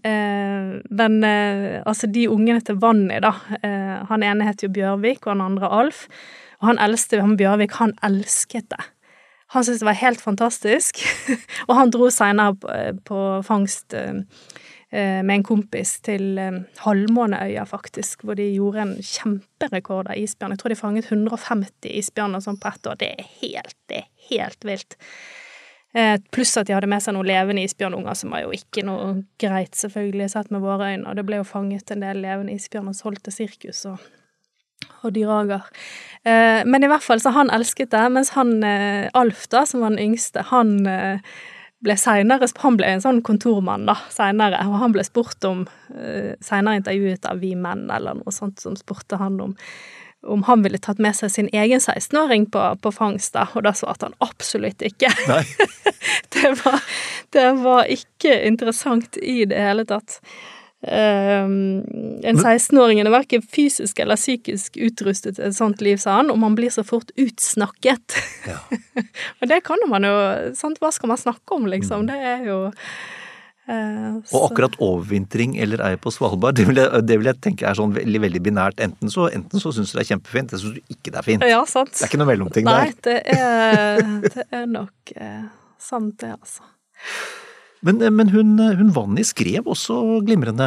Uh, men uh, altså de ungene til Vanni da, uh, han ene heter jo Bjørvik, og han andre Alf, og han eldste, han Bjørvik, han elsket det. Han syntes det var helt fantastisk, og han dro senere på, på fangst eh, med en kompis til eh, Halvmåneøya faktisk, hvor de gjorde en kjemperekord av isbjørn. Jeg tror de fanget hundre og femti isbjørner sånn på ett år. Det er helt, det er helt vilt. Eh, pluss at de hadde med seg noen levende isbjørnunger, som var jo ikke noe greit selvfølgelig sett med våre øyne, og det ble jo fanget en del levende isbjørner som holdt til sirkus og og dyrager. Eh, men i hvert fall så han elsket det, mens han, eh, Alf da, som var den yngste, han eh, ble senere, han ble en sånn kontormann da, senere, og han ble spurt om, eh, senere intervjuet av Vi Menn, eller noe sånt, som spurte han om, om han ville tatt med seg sin egen seksten-åring på, på fangst da, og da svarte han absolutt ikke. Nei. det, var, det var ikke interessant i det hele tatt. Um, en seksten-åring er hverken fysisk eller psykisk utrustet til et sånt liv, sa han, og man blir så fort utsnakket. Ja. Og det kan man jo, sant, hva skal man snakke om, liksom? Det er jo... Uh, og akkurat overvintring eller ei på Svalbard, det vil, jeg, det vil jeg tenke er sånn veldig, veldig binært. Enten så, enten så synes du det er kjempefint, eller så synes du ikke det er fint. Ja, sant. Det er ikke noe mellomting der. Nei, det er, det er nok uh, sant det, altså. Men, men hun, hun Vanni skrev også glimrende.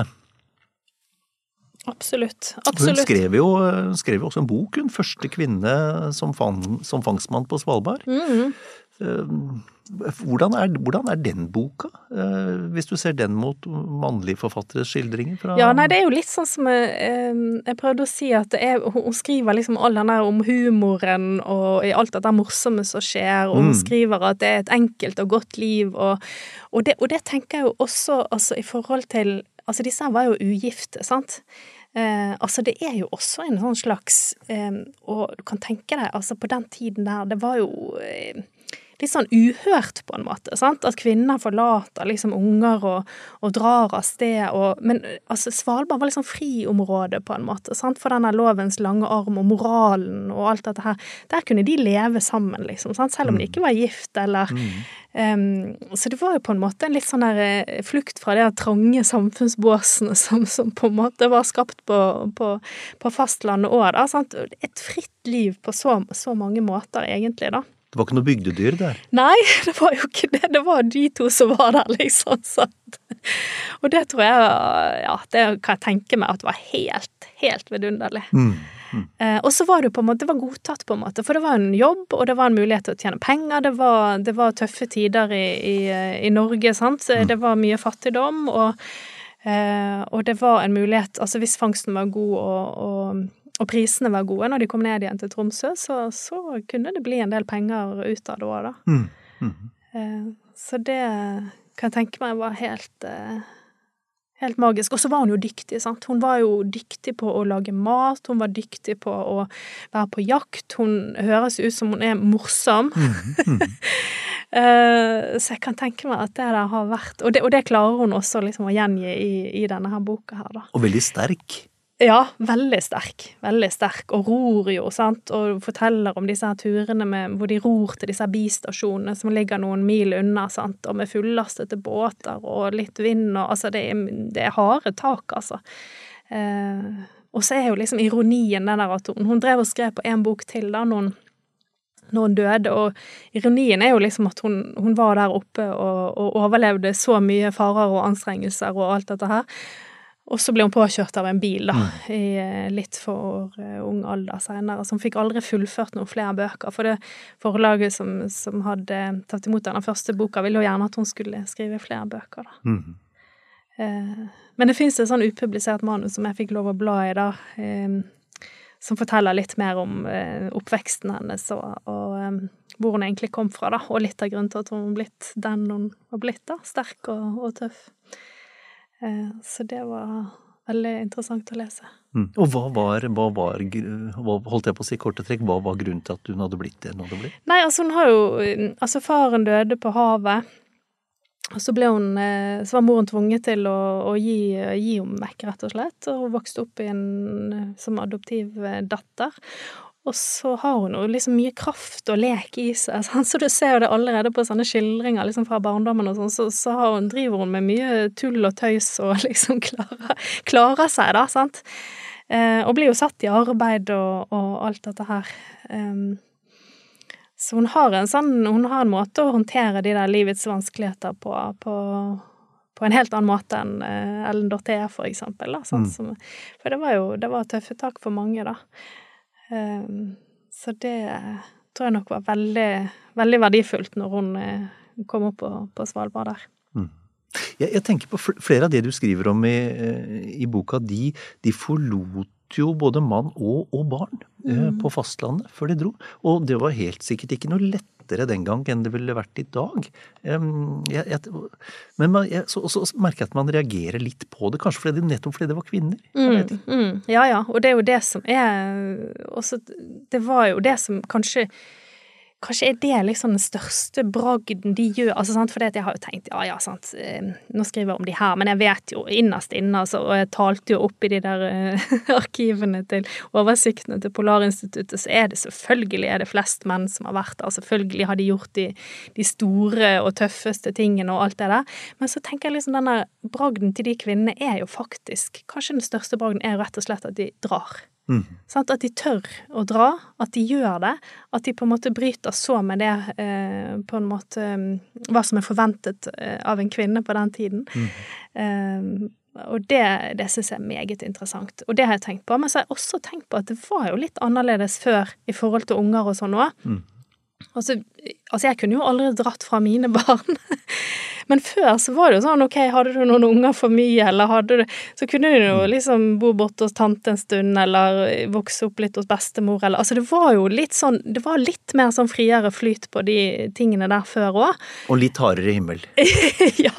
Absolutt, absolutt. Hun skrev jo, skrev jo også en bok, hun første kvinne som, fang, som fangstmann på Svalbard. Mm. Hvordan, er, hvordan er den boka, hvis du ser den mot mannlige forfatteres skildringer? Fra... Ja, nei, det er jo litt sånn som jeg, jeg prøvde å si, at det er, hun skriver liksom all den der om humoren og i alt dette morsomme som skjer, og hun mm. skriver at det er et enkelt og godt liv, og, og, det, og det tenker jeg jo også altså, i forhold til, altså disse var jo ugifte, sant? Eh, altså det er jo også en sånn slags, eh, og du kan tenke deg, altså på den tiden der, det var jo... Eh, litt sånn uhørt på en måte, sant? At kvinner forlater liksom unger og, og drar av sted, og, men altså, Svalbard var liksom friområde på en måte, sant? For denne lovens lange arm og moralen og alt dette her, der kunne de leve sammen liksom, sant? Selv om de ikke var gift, eller mm. um, så det var jo på en måte en litt sånn der flukt fra det trange samfunnsbåsene som, som på en måte var skapt på, på, på fastlandet også, da, sant? Et fritt liv på så, så mange måter egentlig da. Det var ikke noe bygdedyr der? Nei, det var jo ikke det. Det var de to som var der, liksom. Sant? Og det tror jeg, ja, det kan jeg tenke meg at det var helt, helt vidunderlig. Mm. Mm. Eh, og så var det jo på en måte, det var godtatt på en måte, for det var en jobb, og det var en mulighet til å tjene penger, det var, det var tøffe tider i, i, i Norge, sant? Mm. Det var mye fattigdom, og, eh, og det var en mulighet, altså hvis fangsten var god og, og og prisene var gode når de kom ned igjen til Tromsø, så, så kunne det bli en del penger ut av det også, da. Mm. Mm. Så det kan jeg tenke meg var helt, helt magisk. Og så var hun jo dyktig, sant? Hun var jo dyktig på å lage mat, hun var dyktig på å være på jakt, hun høres ut som hun er morsom. Mm. Mm. Så jeg kan tenke meg at det der har vært, og det, og det klarer hun også liksom å gjengi i, i denne her boka her, da. Og veldig sterk. Ja, veldig sterk, veldig sterk, og ror jo, sant, og forteller om disse her turene med, hvor de ror til disse bistasjonene som ligger noen mil unna, sant, og med fullastete båter og litt vind, og altså det er, det er harde tak, altså. Eh, og så er jo liksom ironien den der at hun, hun drev og skrev på en bok til da, når hun, når hun døde, og ironien er jo liksom at hun, hun var der oppe og, og overlevde så mye farer og anstrengelser og alt dette her. Og så ble hun påkjørt av en bil da, mm. i litt for uh, ung alder senere, så hun fikk aldri fullført noen flere bøker, for det forlaget som, som hadde tatt imot denne første boka ville jo gjerne at hun skulle skrive flere bøker da. Mm. Uh, men det finnes et sånn upublisert manus som jeg fikk lov å bla i da, um, som forteller litt mer om uh, oppveksten hennes, og, og um, hvor hun egentlig kom fra da, og litt av grunnen til at hun var blitt den hun var blitt da, sterk og, og tøff. Så det var veldig interessant å lese. Mm. Og hva var, hva var, hva holdt jeg på å si korte trekk, hva var grunnen til at hun hadde blitt det hun hadde blitt? Nei, altså hun har jo, altså faren døde på havet, og så ble hun, så var moren tvunget til å, å gi, gi henne vekk rett og slett, og vokste opp i en, som adoptiv datter. Og så har hun jo liksom mye kraft og lek i seg, sant? Så du ser jo det allerede på sånne skildringer liksom fra barndommen og sånn, så, så har hun, driver hun med mye tull og tøys og liksom klarer, klarer seg da, sant? Eh, og blir jo satt i arbeid og, og alt dette her. Um, så hun har en sånn, hun har en måte å håndtere de der livets vanskeligheter på, på, på en helt annen måte enn uh, Ellen Dorthea for eksempel, da, sant? Mm. Som, for det var jo, det var tøffe tak for mange da. Um, så det tror jeg nok var veldig, veldig verdifullt når hun uh, kom opp på, på Svalbard der. Mm. Jeg, jeg tenker på flere av det du skriver om i, i boka, de, de forlot jo både mann og, og barn mm. uh, på fastlandet før de dro, og det var helt sikkert ikke noe lettere den gang enn det ville vært i dag. Um, jeg, jeg, men man, jeg, så, så merker jeg at man reagerer litt på det, kanskje fordi det, nettopp fordi det var kvinner. Mm, mm, ja, ja, og det er jo det som er også, det var jo det som kanskje Kanskje er det liksom den største bragden de gjør, altså sant, for det at jeg har jo tenkt, ja, ja, sant, nå skriver jeg om de her, men jeg vet jo innast inne, altså, og jeg talte jo opp i de der uh, arkivene til oversiktene til Polarinstituttet, så er det selvfølgelig, er det flest menn som har vært der, selvfølgelig har de gjort de, de store og tøffeste tingene og alt det der, men så tenker jeg liksom denne bragden til de kvinnene er jo faktisk, kanskje den største bragden er rett og slett at de drar. Mm. Sånn, at de tør å dra, at de gjør det, at de på en måte bryter så med det eh, på en måte hva som er forventet eh, av en kvinne på den tiden. Mm. Eh, og det, det synes jeg er meget interessant. Og det har jeg tenkt på, men så har jeg også tenkt på at det var jo litt annerledes før i forhold til unger og sånn også. Mm. Altså, altså jeg kunne jo aldri dratt fra mine barn. Men før så var det jo sånn, ok, hadde du noen unger for mye, eller hadde du, så kunne du jo liksom bo bort hos tante en stund, eller vokse opp litt hos bestemor, eller, altså det var jo litt sånn, det var litt mer sånn friere flyt på de tingene der før også. Og litt hardere himmel. Ja.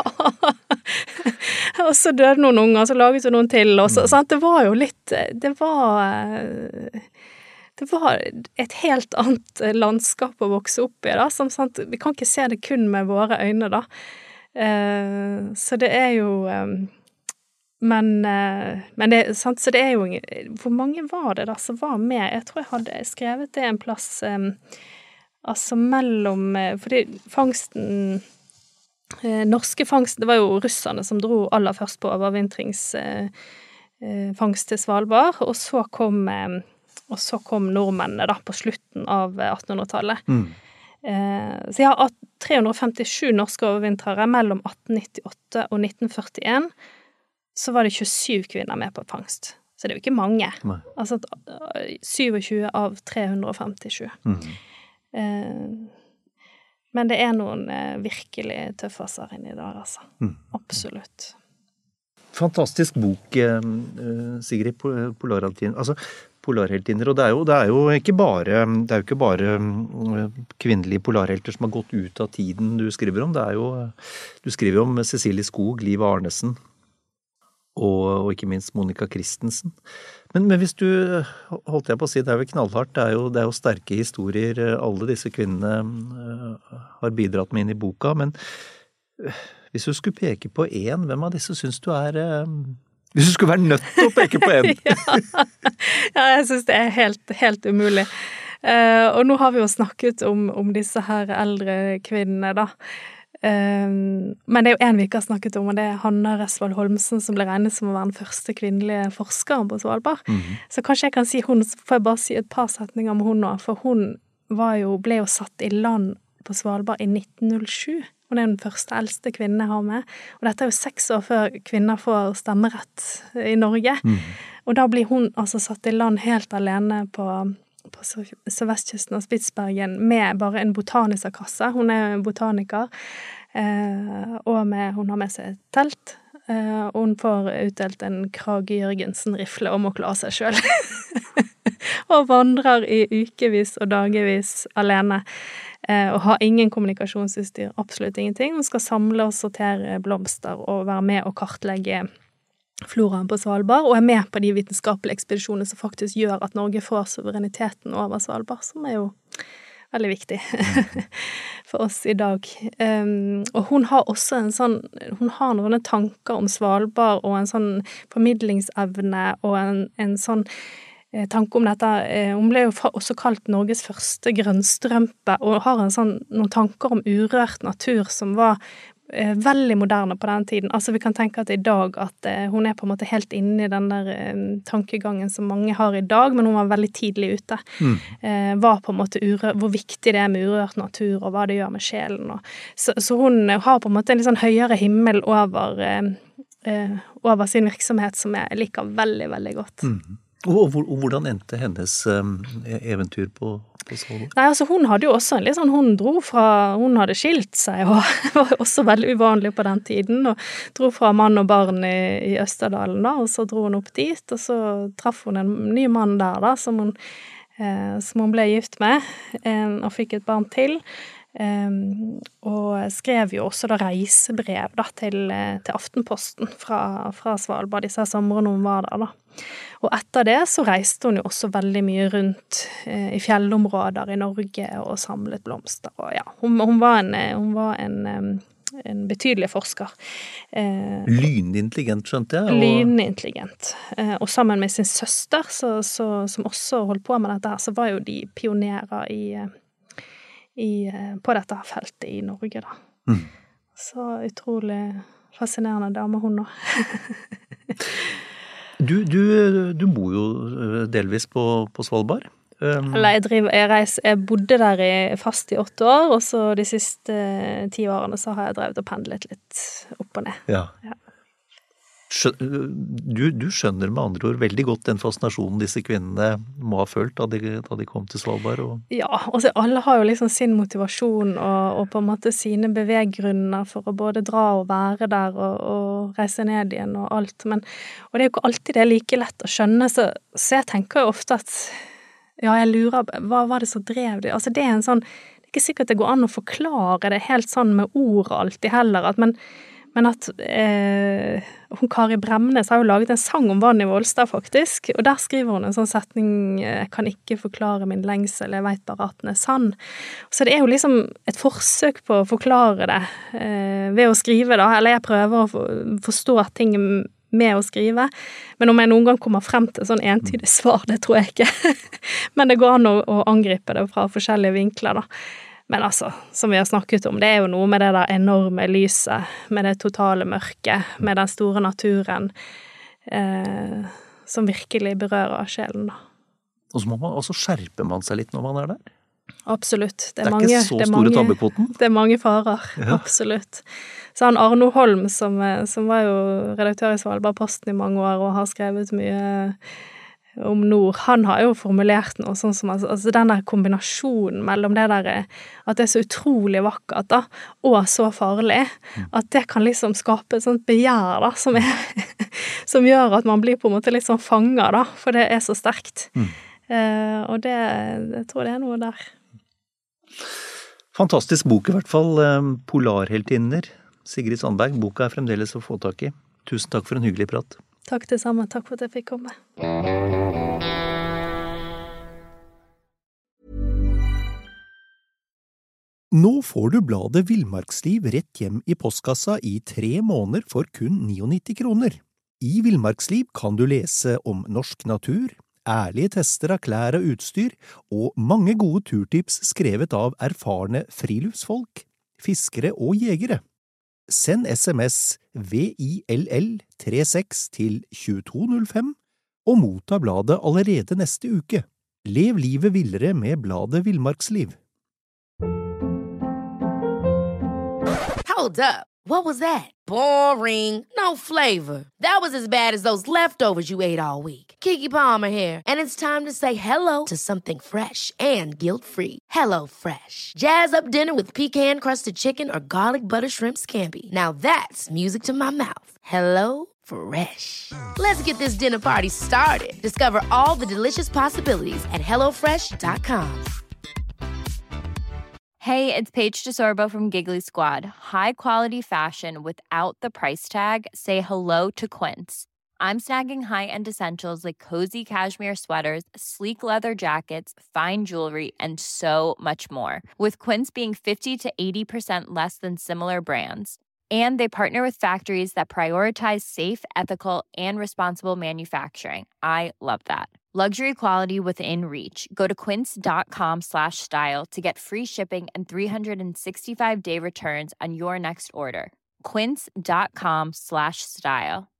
Og så døde noen unger, så laget du noen til, og så, mm. sant, det var jo litt, det var... det var et helt annet landskap å vokse opp i, da, som sant, vi kan ikke se det kun med våre øyne, da. Uh, så det er jo, um, men, uh, men det, sant, så det er jo, hvor mange var det da som var med? Jeg tror jeg hadde skrevet det en plass, um, altså mellom, fordi fangsten, uh, norske fangsten, det var jo russerne som dro aller først på overvintrings uh, fangst til Svalbard, og så kom, og så kom nordmennene da, på slutten av attenhundretallet. Mm. Eh, så jeg har tre hundre femtisju norske overvintrere mellom atten nittiåtte og nitten førtien, så var det tjuesju kvinner med på fangst. Så det er jo ikke mange. Nei. Altså tjuesju av tre hundre femtisju. Mm. Eh, men det er noen eh, virkelig tøffasser inni der, altså. Mm. Absolutt. Fantastisk bok, Sigrid, Polarheltiner. Altså, polarheltiner, og det er jo, det er jo ikke bare, det er jo ikke bare kvinnelige polarhelter som har gått ut av tiden du skriver om. Det er jo, du skriver om Cecilie Skog, Liv Arnesen, og, og ikke minst Monica Christensen. Men, men hvis du, holdt jeg på å si, det er jo knallhardt, det er jo, det er jo sterke historier alle disse kvinnene har bidratt med inn i boka, men hvis du skulle peke på en, hvem av disse synes du er... Hvis du skulle være nødt til å peke på en? ja. ja, jeg synes det er helt, helt umulig. Uh, og nå har vi jo snakket om, om disse her eldre kvinnene, da. Uh, men det er jo en vi ikke har snakket om, og det er Hanna Resvold Holmsen, som ble regnet som å være den første kvinnelige forskeren på Svalbard. Mm-hmm. Så kanskje jeg kan si hun, får jeg bare si et par setninger om hun nå, for hun var jo, ble jo satt i land på Svalbard i nitten null sju. Hun er den første eldste kvinnen jeg har med. Og dette er jo seks år før kvinner får stemmerett i Norge. Mm. Og da blir hun altså satt i land helt alene på, på sørvestkysten av Spitsbergen med bare en botanikerkasse. Hun er botaniker, eh, og med, hun har med seg et telt. Eh, og hun får utdelt en Krage Jørgensen-rifle og må klare seg selv. Og vandrer i ukevis og dagevis alene. Eh, og har ingen kommunikasjonsutstyr, absolutt ingenting. Hun skal samle og sortere blomster og være med og kartlegge floraen på Svalbard, og er med på de vitenskapelige ekspedisjonene som faktisk gjør at Norge får suvereniteten over Svalbard, som er jo veldig viktig for oss i dag. Um, og hun har også en sånn, hun har noen tanker om Svalbard og en sånn formidlingsevne og en, en sånn tanke om dette. Hun ble jo også kalt Norges første grønnstrømpe, og har en sånn, noen tanker om urørt natur som var eh, veldig moderne på den tiden. Altså vi kan tenke at i dag at eh, hun er på en måte helt inne i den der eh, tankegangen som mange har i dag, men hun var veldig tidlig ute. Mm. Eh, var på en måte urørt, hvor viktig det er med urørt natur, og hva det gjør med sjelen. Og, så, så hun har på en måte en litt sånn høyere himmel over, eh, eh, over sin virksomhet, som jeg liker veldig, veldig godt. Mm. Og hvordan endte hennes eventyr på, på Svalbard? Nei, altså hun hadde jo også en litt sånn, hun dro fra, hun hadde skilt seg, og var også veldig uvanlig på den tiden, og dro fra mann og barn i, i Østerdalen da, og så dro hun opp dit, og så traff hun en ny mann der da, som hun, eh, som hun ble gift med, eh, og fikk et barn til. Um, og skrev jo også da reisebrev da, til, til Aftenposten fra, fra Svalbard disse somrene hun var der da. Og etter det så reiste hun jo også veldig mye rundt eh, i fjellområder i Norge og samlet blomster. Og ja, hun, hun var en, hun var en, en betydelig forsker. Eh, Lynintelligent, skjønte jeg? Og... Lynintelligent. Eh, og sammen med sin søster, så, så, som også holdt på med dette her, så var jo de pionerer i I, på dette feltet i Norge da. Mm. Så utrolig fascinerende dame hun nå. du, du, du bor jo delvis på, på Svalbard. Um... Eller jeg, driver, jeg, reiser, jeg bodde der i, fast i åtte år, og så de siste eh, ti årene så har jeg drevet og pendlet litt opp og ned. Ja. Ja. Du, du skjønner med andre ord veldig godt den fascinasjonen disse kvinnene må ha følt da de, da de kom til Svalbard. Og... Ja, og så alle har jo liksom sin motivasjon og, og på en måte sine beveggrunner for å både dra og være der og, og reise ned igjen og alt. Men, og det er jo ikke alltid det er like lett å skjønne, så, så jeg tenker jo ofte at ja, jeg lurer, hva var det som drev det? Altså det er en sånn, det er ikke sikkert det går an å forklare det helt sånn med ord alltid heller, at men Men at eh, hun Kari Bremnes har jo laget en sang om vann i Volstad, faktisk, og der skriver hun en sånn setning, jeg kan ikke forklare min lengsel, jeg vet bare at den er sann. Så det er jo liksom et forsøk på å forklare det eh, ved å skrive da, eller jeg prøver å for, forstå ting med å skrive, men om jeg noen gang kommer frem til sånn entydig svar, det tror jeg ikke. Men det går an å, å angripe det fra forskjellige vinkler da. Men altså, som vi har snakket om, det er jo noe med det der enorme lyset, med det totale mørket, med den store naturen, eh, som virkelig berører sjelen da. Og så må man, også skjerper man seg litt når man er der. Absolutt. Det er, det er mange, ikke så det er store mange, tabbepoten. Det er mange farer, ja. Absolutt. Så han Arno Holm, som, som var jo redaktør i Svalbardposten i mange år, og har skrevet mye om nord, han har jo formulert noe sånn som, altså den der kombinasjonen mellom det der, at det er så utrolig vakkert da, og så farlig, at det kan liksom skape et sånt begjær da, som, er, som gjør at man blir på en måte litt sånn fanger da, for det er så sterkt. Mm. Uh, og det, jeg tror det er noe der. Fantastisk bok i hvert fall, Polarheltinner, Sigrid Sandberg. Boka er fremdeles å få tak i. Tusen takk for en hyggelig prat. Takk det samme, takk for at jeg fikk komme. Nå får du bladet Villmarksliv rett hjem i postkassa i tre måneder for kun nittini kroner. I Villmarksliv kan du lese om norsk natur, ærlige tester av klær og utstyr, og mange gode turtips skrevet av erfarne friluftsfolk, fiskere og jegere. Send sms V I L L tre seks til to to null fem og motta bladet allerede neste uke. Lev livet villere med bladet Villmarksliv. Hold up. What was that? Boring. No flavor. That was as bad as those leftovers you ate all week. Keke Palmer here, and it's time to say hello to something fresh and guilt-free. Hello Fresh. Jazz up dinner with pecan-crusted chicken or garlic butter shrimp scampi. Now that's music to my mouth. Hello Fresh. Let's get this dinner party started. Discover all the delicious possibilities at hello fresh dot com. Hey, it's Paige DeSorbo from Giggly Squad. High quality fashion without the price tag. Say hello to Quince. I'm snagging high-end essentials like cozy cashmere sweaters, sleek leather jackets, fine jewelry, and so much more. With Quince being fifty to eighty percent less than similar brands. And they partner with factories that prioritize safe, ethical, and responsible manufacturing. I love that. Luxury quality within reach. Go to quince.com slash style to get free shipping and three sixty-five day returns on your next order. Quince.com slash style.